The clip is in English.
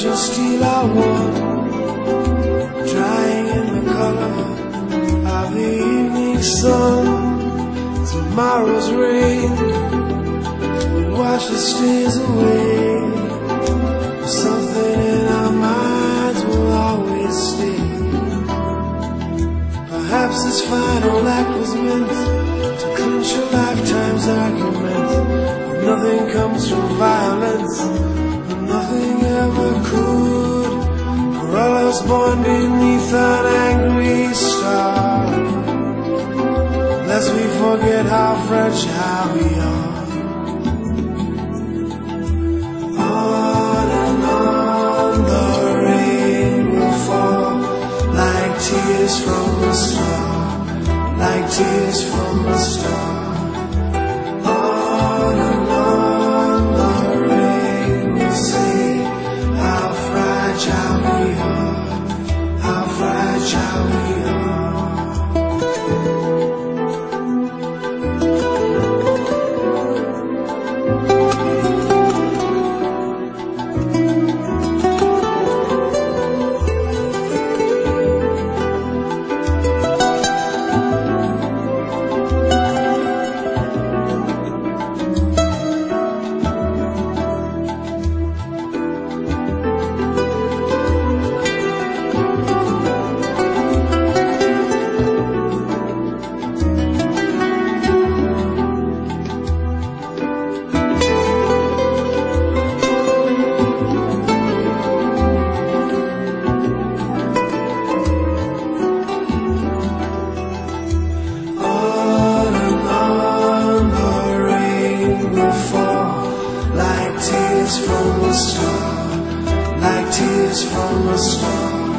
treasure steal our warmth, drying in the color of the evening sun. Tomorrow's rain will wash the stains away. Something in our minds will always stay. Perhaps this final act was meant to clinch a lifetime's argument. Nothing comes from violence, and nothing ever could. For all us born beneath an angry star, lest we forget how fragile we are. On and on the rain will fall, like tears from a star, like tears from a star. On and on the rain will say how fragile we are, how fragile we are. Like tears from a star, like tears from a star.